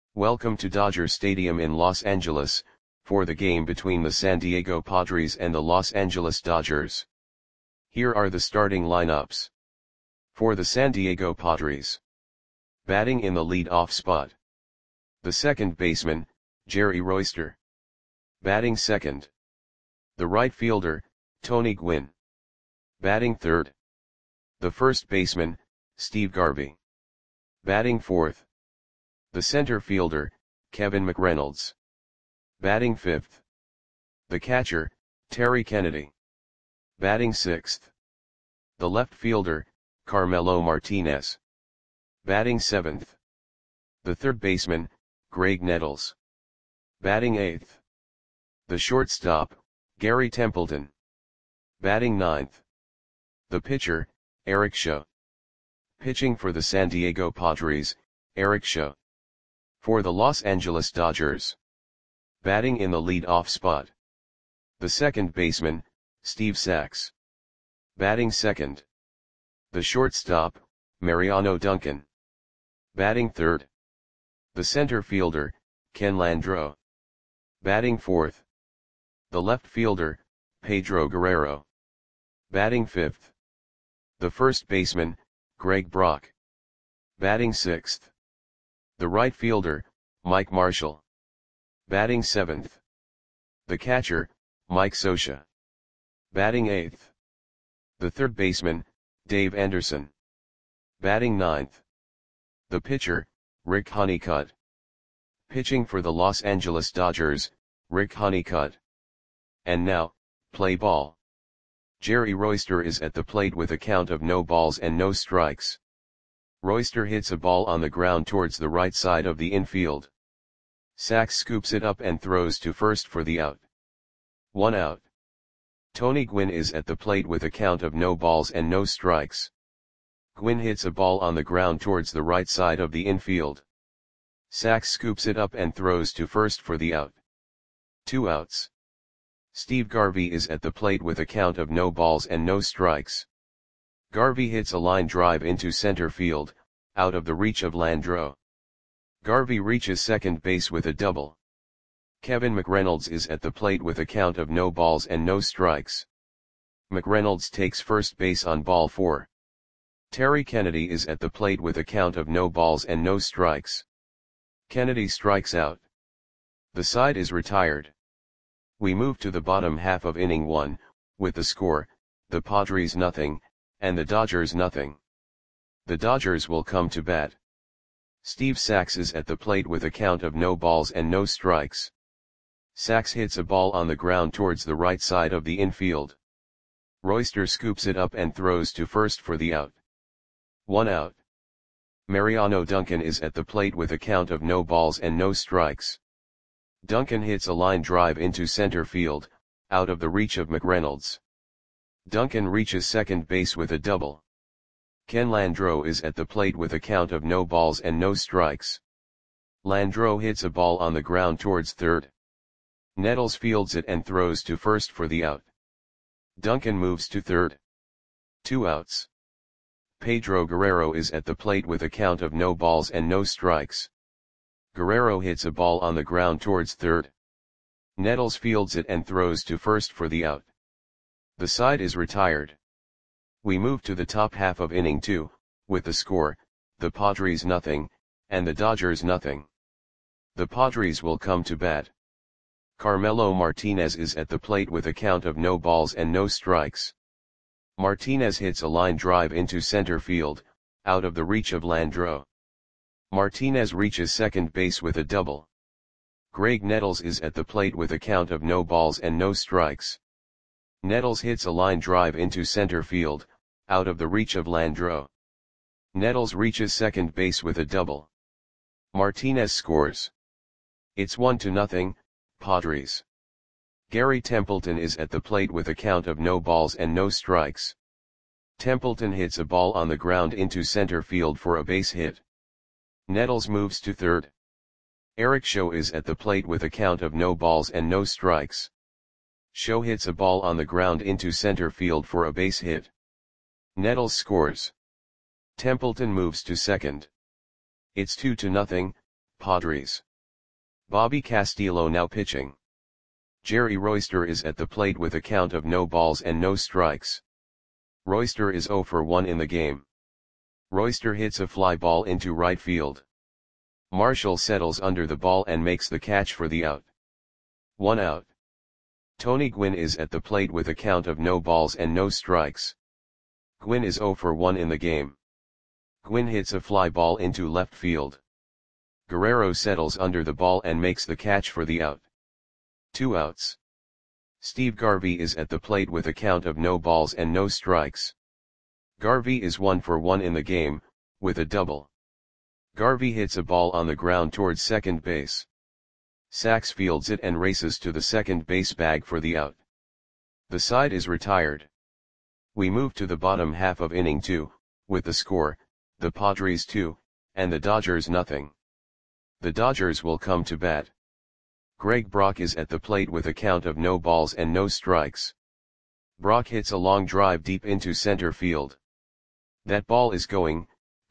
Welcome to Dodger Stadium in Los Angeles, for the game between the San Diego Padres and the Los Angeles Dodgers. Here are the starting lineups. For the San Diego Padres. Batting in the lead-off spot. The second baseman, Jerry Royster. Batting second. The right fielder, Tony Gwynn. Batting third. The first baseman, Steve Garvey. Batting fourth. The center fielder, Kevin McReynolds. Batting fifth. The catcher, Terry Kennedy. Batting sixth. The left fielder, Carmelo Martinez. Batting seventh. The third baseman, Graig Nettles. Batting eighth. The shortstop, Gary Templeton. Batting ninth. The pitcher, Eric Show. Pitching for the San Diego Padres, Eric Show. For the Los Angeles Dodgers. Batting in the lead-off spot. The second baseman, Steve Sax. Batting second. The shortstop, Mariano Duncan. Batting third. The center fielder, Ken Landreaux. Batting fourth. The left fielder, Pedro Guerrero. Batting fifth. The first baseman, Greg Brock. Batting sixth. The right fielder, Mike Marshall. Batting seventh. The catcher, Mike Scioscia. Batting eighth. The third baseman, Dave Anderson. Batting ninth. The pitcher, Rick Honeycutt. Pitching for the Los Angeles Dodgers, Rick Honeycutt. And now, play ball. Jerry Royster is at the plate with a count of no balls and no strikes. Royster hits a ball on the ground towards the right side of the infield. Sax scoops it up and throws to first for the out. 1 out. Tony Gwynn is at the plate with a count of no balls and no strikes. Gwynn hits a ball on the ground towards the right side of the infield. Sax scoops it up and throws to first for the out. 2 outs. Steve Garvey is at the plate with a count of no balls and no strikes. Garvey hits a line drive into center field, out of the reach of Landreaux. Garvey reaches second base with a double. Kevin McReynolds is at the plate with a count of no balls and no strikes. McReynolds takes first base on ball 4. Terry Kennedy is at the plate with a count of no balls and no strikes. Kennedy strikes out. The side is retired. We move to the bottom half of inning 1, with the score, the Padres nothing, and the Dodgers nothing. The Dodgers will come to bat. Steve Sax is at the plate with a count of no balls and no strikes. Sax hits a ball on the ground towards the right side of the infield. Royster scoops it up and throws to first for the out. 1 out. Mariano Duncan is at the plate with a count of no balls and no strikes. Duncan hits a line drive into center field, out of the reach of McReynolds. Duncan reaches second base with a double. Ken Landreaux is at the plate with a count of no balls and no strikes. Landreaux hits a ball on the ground towards third. Nettles fields it and throws to first for the out. Duncan moves to third. 2 outs. Pedro Guerrero is at the plate with a count of no balls and no strikes. Guerrero hits a ball on the ground towards third. Nettles fields it and throws to first for the out. The side is retired. We move to the top half of inning 2, with the score, the Padres nothing, and the Dodgers nothing. The Padres will come to bat. Carmelo Martinez is at the plate with a count of no balls and no strikes. Martinez hits a line drive into center field, out of the reach of Landreaux. Martinez reaches second base with a double. Graig Nettles is at the plate with a count of no balls and no strikes. Nettles hits a line drive into center field, out of the reach of Landreaux. Nettles reaches second base with a double. Martinez scores. It's 1-0, Padres. Gary Templeton is at the plate with a count of no balls and no strikes. Templeton hits a ball on the ground into center field for a base hit. Nettles moves to third. Eric Show is at the plate with a count of no balls and no strikes. Show hits a ball on the ground into center field for a base hit. Nettles scores. Templeton moves to second. It's 2-0, Padres. Bobby Castillo now pitching. Jerry Royster is at the plate with a count of no balls and no strikes. Royster is 0 for 1 in the game. Royster hits a fly ball into right field. Marshall settles under the ball and makes the catch for the out. 1 out. Tony Gwynn is at the plate with a count of no balls and no strikes. Gwynn is 0 for 1 in the game. Gwynn hits a fly ball into left field. Guerrero settles under the ball and makes the catch for the out. 2 outs. Steve Garvey is at the plate with a count of no balls and no strikes. Garvey is 1 for 1 in the game, with a double. Garvey hits a ball on the ground towards second base. Sachs fields it and races to the second base bag for the out. The side is retired. We move to the bottom half of inning 2, with the score, the Padres 2, and the Dodgers nothing. The Dodgers will come to bat. Greg Brock is at the plate with a count of no balls and no strikes. Brock hits a long drive deep into center field. That ball is gone.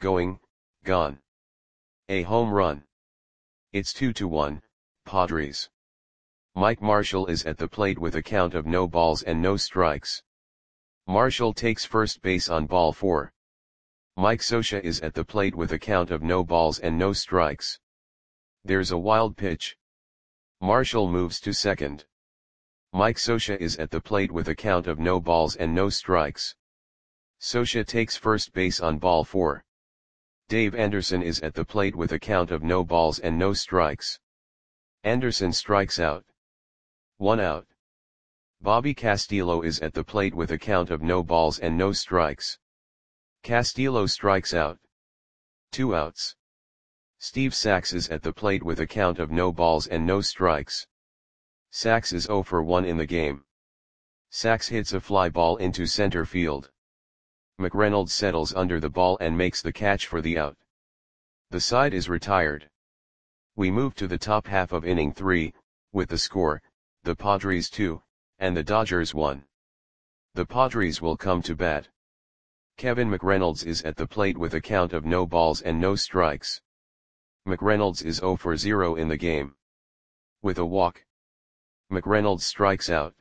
A home run. It's 2-1, Padres. Mike Marshall is at the plate with a count of no balls and no strikes. Marshall takes first base on ball 4. Mike Scioscia is at the plate with a count of no balls and no strikes. There's a wild pitch. Marshall moves to second. Mike Scioscia is at the plate with a count of no balls and no strikes. Scioscia takes first base on ball 4. Dave Anderson is at the plate with a count of no balls and no strikes. Anderson strikes out. 1 out. Bobby Castillo is at the plate with a count of no balls and no strikes. Castillo strikes out. 2 outs. Steve Sachs is at the plate with a count of no balls and no strikes. Sachs is 0 for 1 in the game. Sachs hits a fly ball into center field. McReynolds settles under the ball and makes the catch for the out. The side is retired. We move to the top half of inning 3, with the score, the Padres 2, and the Dodgers 1. The Padres will come to bat. Kevin McReynolds is at the plate with a count of no balls and no strikes. McReynolds is 0 for 0 in the game. With a walk. McReynolds strikes out.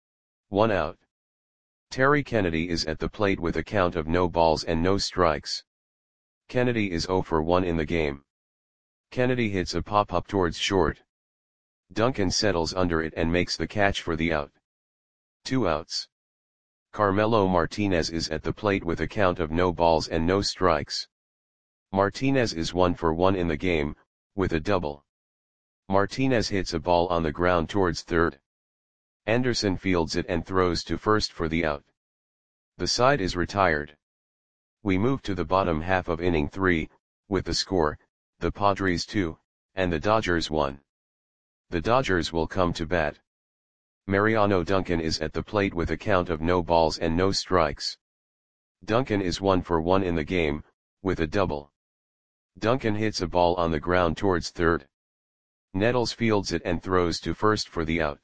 1 out. Terry Kennedy is at the plate with a count of no balls and no strikes. Kennedy is 0 for 1 in the game. Kennedy hits a pop-up towards short. Duncan settles under it and makes the catch for the out. 2 outs. Carmelo Martinez is at the plate with a count of no balls and no strikes. Martinez is 1 for 1 in the game, with a double. Martinez hits a ball on the ground towards third. Anderson fields it and throws to first for the out. The side is retired. We move to the bottom half of inning 3, with the score, the Padres 2, and the Dodgers 1. The Dodgers will come to bat. Mariano Duncan is at the plate with a count of no balls and no strikes. Duncan is 1 for 1 in the game, with a double. Duncan hits a ball on the ground towards third. Nettles fields it and throws to first for the out.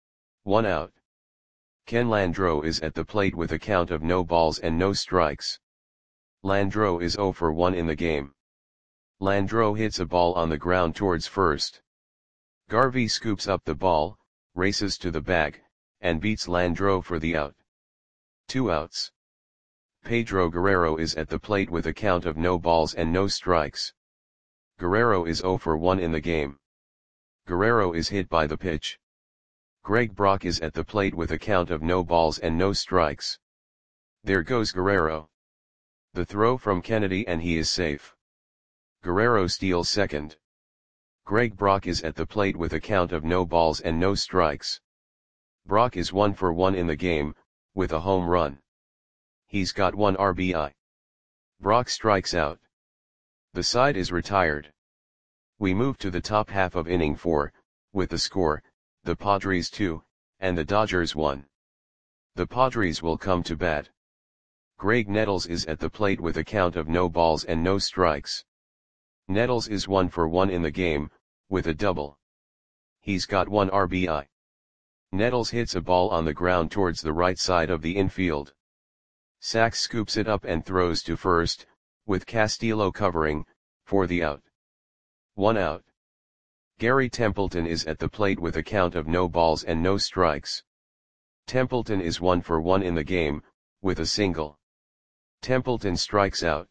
1 out. Ken Landreau is at the plate with a count of no balls and no strikes. Landreau is 0 for 1 in the game. Landreau hits a ball on the ground towards first. Garvey scoops up the ball, races to the bag, and beats Landreau for the out. 2 outs. Pedro Guerrero is at the plate with a count of no balls and no strikes. Guerrero is 0 for 1 in the game. Guerrero is hit by the pitch. Greg Brock is at the plate with a count of no balls and no strikes. There goes Guerrero. The throw from Kennedy and he is safe. Guerrero steals second. Greg Brock is at the plate with a count of no balls and no strikes. Brock is 1 for 1 in the game, with a home run. He's got 1 RBI. Brock strikes out. The side is retired. We move to the top half of inning 4, with the score, the Padres 2, and the Dodgers 1. The Padres will come to bat. Greg Nettles is at the plate with a count of no balls and no strikes. Nettles is 1 for 1 in the game, with a double. He's got 1 RBI. Nettles hits a ball on the ground towards the right side of the infield. Sachs scoops it up and throws to first, with Castillo covering, for the out. 1 out. Gary Templeton is at the plate with a count of no balls and no strikes. Templeton is 1 for 1 in the game, with a single. Templeton strikes out.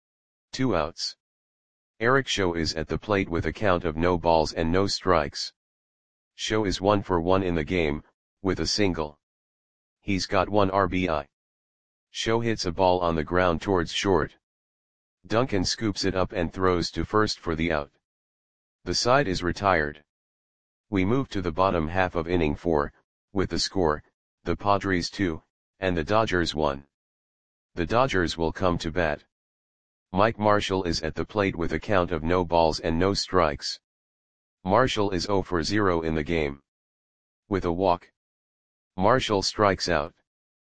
2 outs. Eric Show is at the plate with a count of no balls and no strikes. Show is 1 for 1 in the game, with a single. He's got 1 RBI. Show hits a ball on the ground towards short. Duncan scoops it up and throws to first for the out. The side is retired. We move to the bottom half of inning 4, with the score, the Padres 2, and the Dodgers 1. The Dodgers will come to bat. Mike Marshall is at the plate with a count of no balls and no strikes. Marshall is 0 for 0 in the game. With a walk. Marshall strikes out.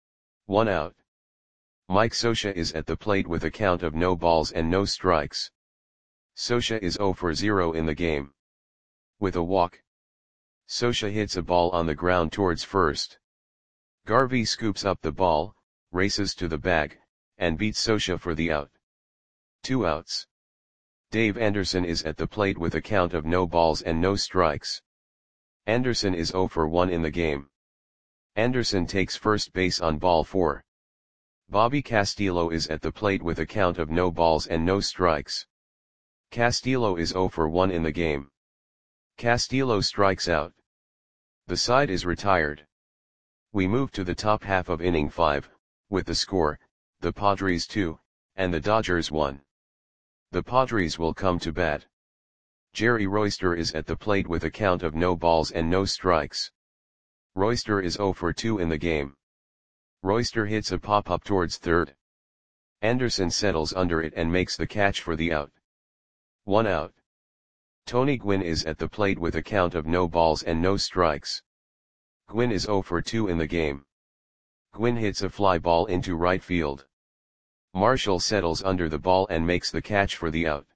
1 out. Mike Scioscia is at the plate with a count of no balls and no strikes. Scioscia is 0 for 0 in the game. With a walk. Scioscia hits a ball on the ground towards first. Garvey scoops up the ball, races to the bag, and beats Scioscia for the out. 2 outs. Dave Anderson is at the plate with a count of no balls and no strikes. Anderson is 0 for 1 in the game. Anderson takes first base on ball 4. Bobby Castillo is at the plate with a count of no balls and no strikes. Castillo is 0 for 1 in the game. Castillo strikes out. The side is retired. We move to the top half of inning 5, with the score, the Padres 2, and the Dodgers 1. The Padres will come to bat. Jerry Royster is at the plate with a count of no balls and no strikes. Royster is 0 for 2 in the game. Royster hits a pop-up towards third. Anderson settles under it and makes the catch for the out. 1 out. Tony Gwynn is at the plate with a count of no balls and no strikes. Gwynn is 0 for 2 in the game. Gwynn hits a fly ball into right field. Marshall settles under the ball and makes the catch for the out.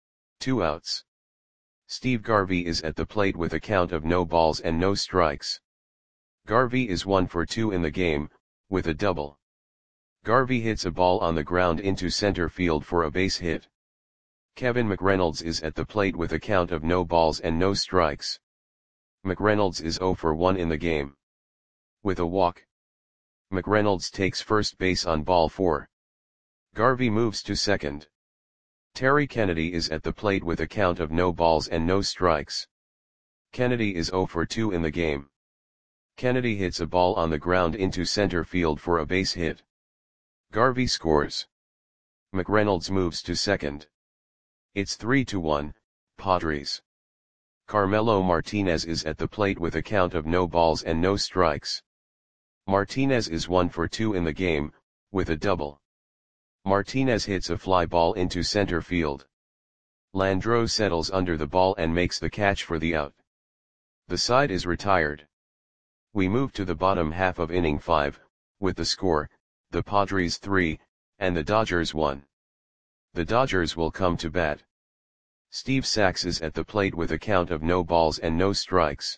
2 outs. Steve Garvey is at the plate with a count of no balls and no strikes. Garvey is 1 for 2 in the game, with a double. Garvey hits a ball on the ground into center field for a base hit. Kevin McReynolds is at the plate with a count of no balls and no strikes. McReynolds is 0 for 1 in the game. With a walk. McReynolds takes first base on ball 4. Garvey moves to second. Terry Kennedy is at the plate with a count of no balls and no strikes. Kennedy is 0 for 2 in the game. Kennedy hits a ball on the ground into center field for a base hit. Garvey scores. McReynolds moves to second. It's 3-1, Padres. Carmelo Martinez is at the plate with a count of no balls and no strikes. Martinez is 1 for 2 in the game, with a double. Martinez hits a fly ball into center field. Landreau settles under the ball and makes the catch for the out. The side is retired. We move to the bottom half of inning 5, with the score, the Padres 3, and the Dodgers 1. The Dodgers will come to bat. Steve Sax is at the plate with a count of no balls and no strikes.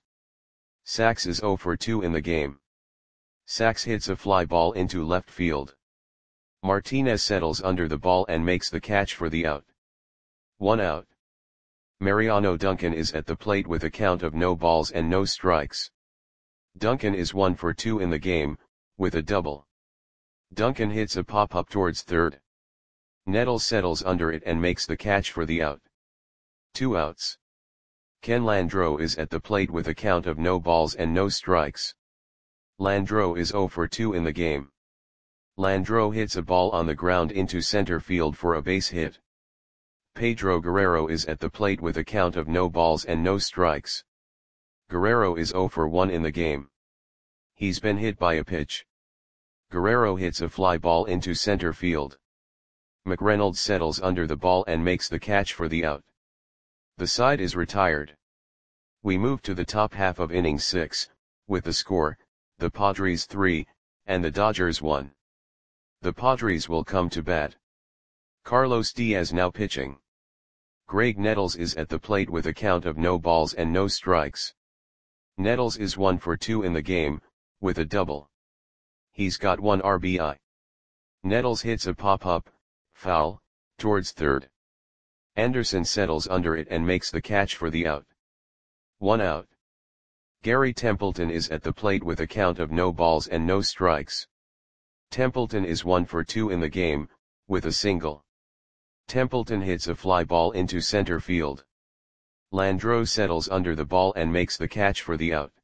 Sax is 0 for 2 in the game. Sax hits a fly ball into left field. Martinez settles under the ball and makes the catch for the out. 1 out. Mariano Duncan is at the plate with a count of no balls and no strikes. Duncan is 1 for 2 in the game, with a double. Duncan hits a pop-up towards third. Nettles settles under it and makes the catch for the out. 2 outs. Ken Landreau is at the plate with a count of no balls and no strikes. Landreau is 0 for 2 in the game. Landreau hits a ball on the ground into center field for a base hit. Pedro Guerrero is at the plate with a count of no balls and no strikes. Guerrero is 0 for 1 in the game. He's been hit by a pitch. Guerrero hits a fly ball into center field. McReynolds settles under the ball and makes the catch for the out. The side is retired. We move to the top half of inning 6, with the score, the Padres 3, and the Dodgers 1. The Padres will come to bat. Carlos Diaz now pitching. Greg Nettles is at the plate with a count of no balls and no strikes. Nettles is 1 for 2 in the game, with a double. He's got 1 RBI. Nettles hits a pop-up, foul, towards third. Anderson settles under it and makes the catch for the out. 1 out. Gary Templeton is at the plate with a count of no balls and no strikes. Templeton is 1 for 2 in the game, with a single. Templeton hits a fly ball into center field. Landreau settles under the ball and makes the catch for the out.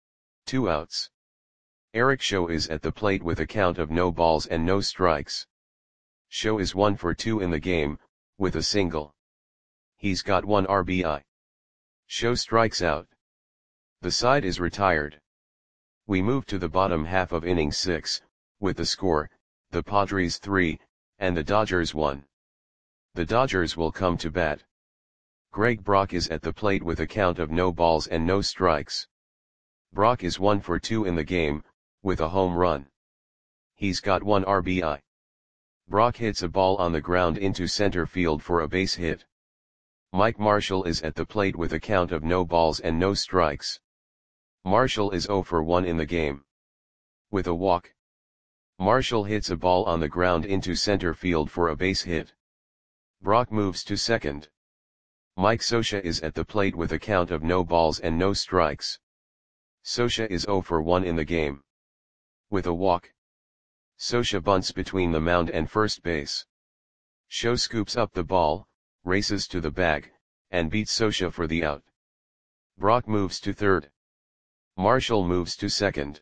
2 outs. Eric Show is at the plate with a count of no balls and no strikes. Show is 1 for 2 in the game, with a single. He's got 1 RBI. Show strikes out. The side is retired. We move to the bottom half of inning 6, with the score, the Padres 3, and the Dodgers 1. The Dodgers will come to bat. Greg Brock is at the plate with a count of no balls and no strikes. Brock is 1 for 2 in the game, with a home run. He's got 1 RBI. Brock hits a ball on the ground into center field for a base hit. Mike Marshall is at the plate with a count of no balls and no strikes. Marshall is 0 for 1 in the game. With a walk. Marshall hits a ball on the ground into center field for a base hit. Brock moves to second. Mike Scioscia is at the plate with a count of no balls and no strikes. Scioscia is 0 for 1 in the game. With a walk. Scioscia bunts between the mound and first base. Show scoops up the ball, races to the bag, and beats Scioscia for the out. Brock moves to third. Marshall moves to second.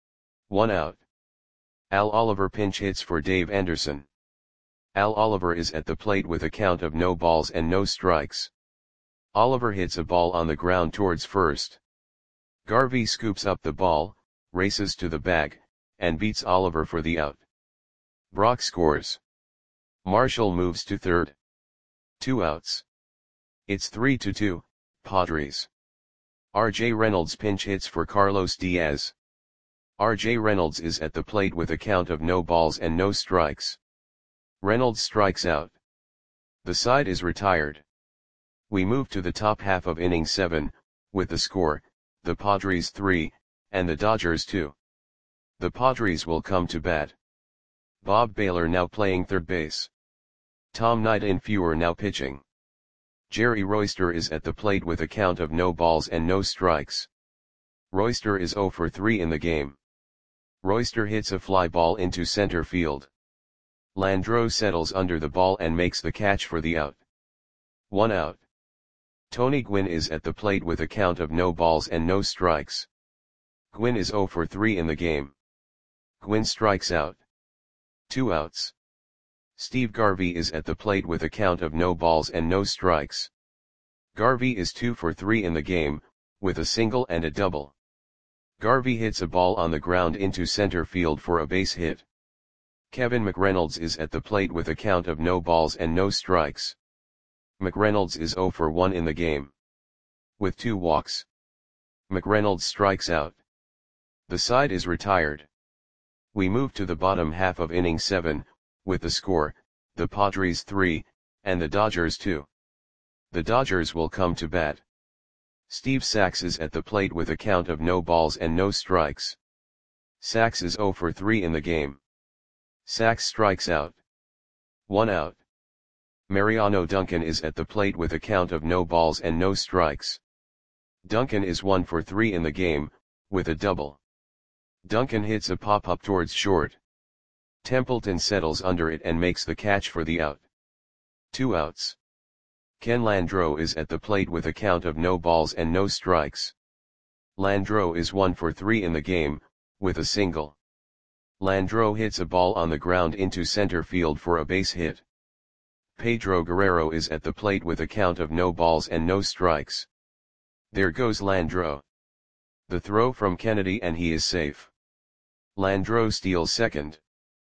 1 out. Al Oliver pinch hits for Dave Anderson. Al Oliver is at the plate with a count of no balls and no strikes. Oliver hits a ball on the ground towards first. Garvey scoops up the ball, races to the bag, and beats Oliver for the out. Brock scores. Marshall moves to third. 2 outs. It's 3-2, Padres. R.J. Reynolds pinch hits for Carlos Diaz. R.J. Reynolds is at the plate with a count of no balls and no strikes. Reynolds strikes out. The side is retired. We move to the top half of inning 7, with the score, the Padres 3, and the Dodgers 2. The Padres will come to bat. Bob Baylor now playing third base. Tom Nightinfuer now pitching. Jerry Royster is at the plate with a count of no balls and no strikes. Royster is 0 for 3 in the game. Royster hits a fly ball into center field. Landreau settles under the ball and makes the catch for the out. 1 out. Tony Gwynn is at the plate with a count of no balls and no strikes. Gwynn is 0 for 3 in the game. Gwynn strikes out. 2 outs. Steve Garvey is at the plate with a count of no balls and no strikes. Garvey is 2 for 3 in the game, with a single and a double. Garvey hits a ball on the ground into center field for a base hit. Kevin McReynolds is at the plate with a count of no balls and no strikes. McReynolds is 0 for 1 in the game. With 2 walks. McReynolds strikes out. The side is retired. We move to the bottom half of inning 7, with the score, the Padres 3, and the Dodgers 2. The Dodgers will come to bat. Steve Sax is at the plate with a count of no balls and no strikes. Sax is 0 for 3 in the game. Sax strikes out. 1 out. Mariano Duncan is at the plate with a count of no balls and no strikes. Duncan is 1 for 3 in the game, with a double. Duncan hits a pop-up towards short. Templeton settles under it and makes the catch for the out. 2 outs. Ken Landreau is at the plate with a count of no balls and no strikes. Landreau is 1 for 3 in the game, with a single. Landreau hits a ball on the ground into center field for a base hit. Pedro Guerrero is at the plate with a count of no balls and no strikes. There goes Landreau. The throw from Kennedy and he is safe. Landreau steals second.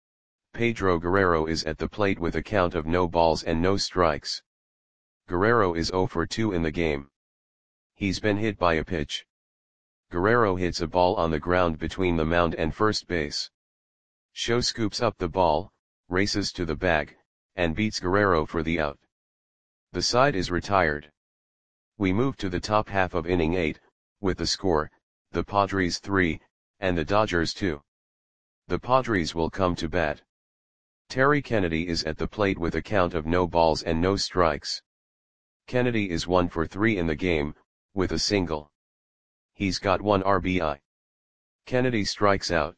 Pedro Guerrero is at the plate with a count of no balls and no strikes. Guerrero is 0 for 2 in the game. He's been hit by a pitch. Guerrero hits a ball on the ground between the mound and first base. Show scoops up the ball, races to the bag, and beats Guerrero for the out. The side is retired. We move to the top half of inning 8, with the score, the Padres 3, and the Dodgers 2. The Padres will come to bat. Terry Kennedy is at the plate with a count of no balls and no strikes. Kennedy is 1 for 3 in the game, with a single. He's got 1 RBI. Kennedy strikes out.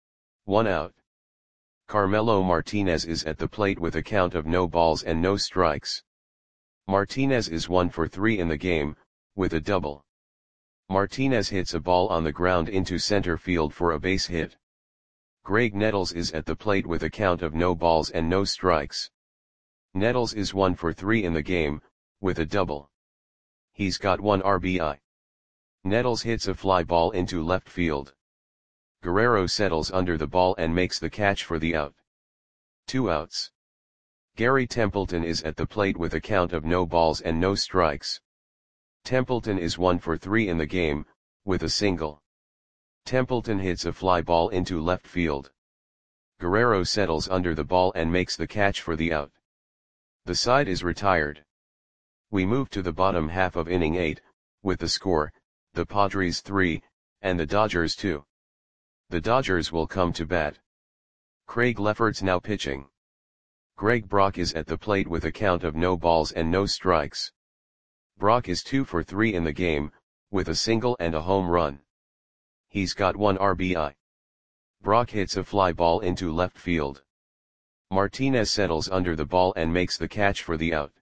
1 out. Carmelo Martinez is at the plate with a count of no balls and no strikes. Martinez is 1 for 3 in the game, with a double. Martinez hits a ball on the ground into center field for a base hit. Greg Nettles is at the plate with a count of no balls and no strikes. Nettles is 1 for 3 in the game, with a double. He's got 1 RBI. Nettles hits a fly ball into left field. Guerrero settles under the ball and makes the catch for the out. 2 outs. Gary Templeton is at the plate with a count of no balls and no strikes. Templeton is 1 for 3 in the game, with a single. Templeton hits a fly ball into left field. Guerrero settles under the ball and makes the catch for the out. The side is retired. We move to the bottom half of inning 8, with the score, the Padres 3, and the Dodgers 2. The Dodgers will come to bat. Craig Lefferts now pitching. Greg Brock is at the plate with a count of no balls and no strikes. Brock is 2 for 3 in the game, with a single and a home run. He's got 1 RBI. Brock hits a fly ball into left field. Martinez settles under the ball and makes the catch for the out.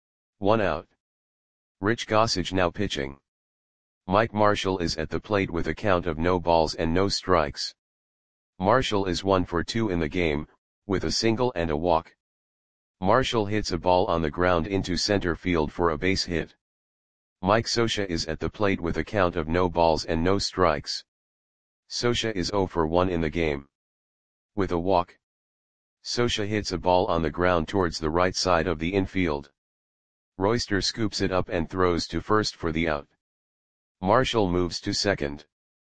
1 out. Rich Gossage now pitching. Mike Marshall is at the plate with a count of no balls and no strikes. Marshall is 1 for 2 in the game, with a single and a walk. Marshall hits a ball on the ground into center field for a base hit. Mike Scioscia is at the plate with a count of no balls and no strikes. Scioscia is 0 for 1 in the game. With a walk. Scioscia hits a ball on the ground towards the right side of the infield. Royster scoops it up and throws to first for the out. Marshall moves to second.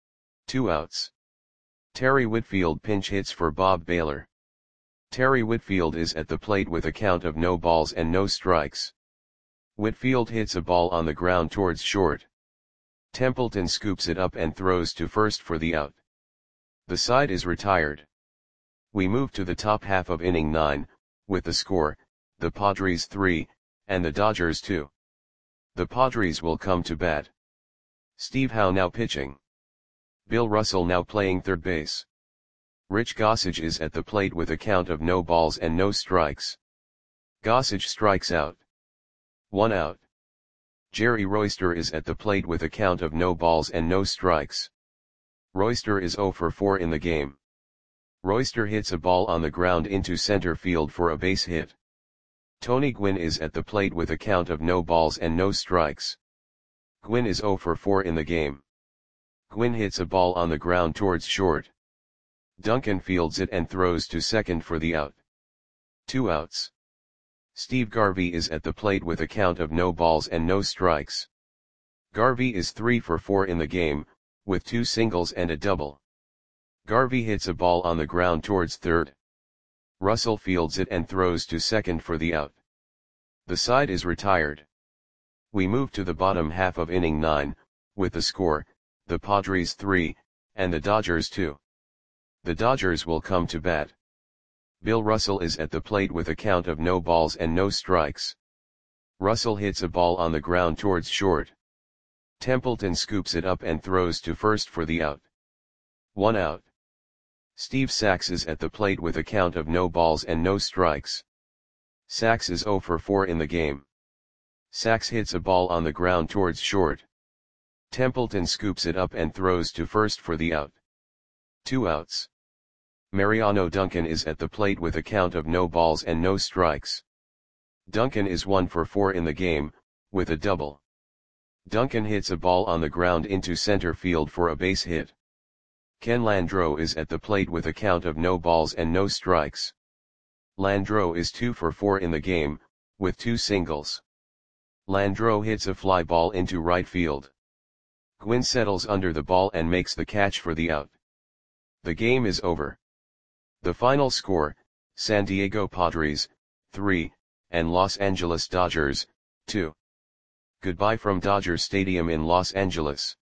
2 outs. Terry Whitfield pinch hits for Bob Baylor. Terry Whitfield is at the plate with a count of no balls and no strikes. Whitfield hits a ball on the ground towards short. Templeton scoops it up and throws to first for the out. The side is retired. We move to the top half of inning 9, with the score, the Padres 3, and the Dodgers 2. The Padres will come to bat. Steve Howe now pitching. Bill Russell now playing third base. Rich Gossage is at the plate with a count of no balls and no strikes. Gossage strikes out. 1 out. Jerry Royster is at the plate with a count of no balls and no strikes. Royster is 0 for 4 in the game. Royster hits a ball on the ground into center field for a base hit. Tony Gwynn is at the plate with a count of no balls and no strikes. Gwynn is 0 for 4 in the game. Gwynn hits a ball on the ground towards short. Duncan fields it and throws to second for the out. 2 outs. Steve Garvey is at the plate with a count of no balls and no strikes. Garvey is 3 for 4 in the game, with 2 singles and a double. Garvey hits a ball on the ground towards third. Russell fields it and throws to second for the out. The side is retired. We move to the bottom half of inning 9, with the score, the Padres 3, and the Dodgers 2. The Dodgers will come to bat. Bill Russell is at the plate with a count of no balls and no strikes. Russell hits a ball on the ground towards short. Templeton scoops it up and throws to first for the out. 1 out. Steve Sax is at the plate with a count of no balls and no strikes. Sax is 0 for 4 in the game. Sax hits a ball on the ground towards short. Templeton scoops it up and throws to first for the out. 2 outs. Mariano Duncan is at the plate with a count of no balls and no strikes. Duncan is 1 for 4 in the game, with a double. Duncan hits a ball on the ground into center field for a base hit. Ken Landreau is at the plate with a count of no balls and no strikes. Landreau is 2 for 4 in the game, with 2 singles. Landreau hits a fly ball into right field. Gwynn settles under the ball and makes the catch for the out. The game is over. The final score, San Diego Padres, 3, and Los Angeles Dodgers, 2. Goodbye from Dodger Stadium in Los Angeles.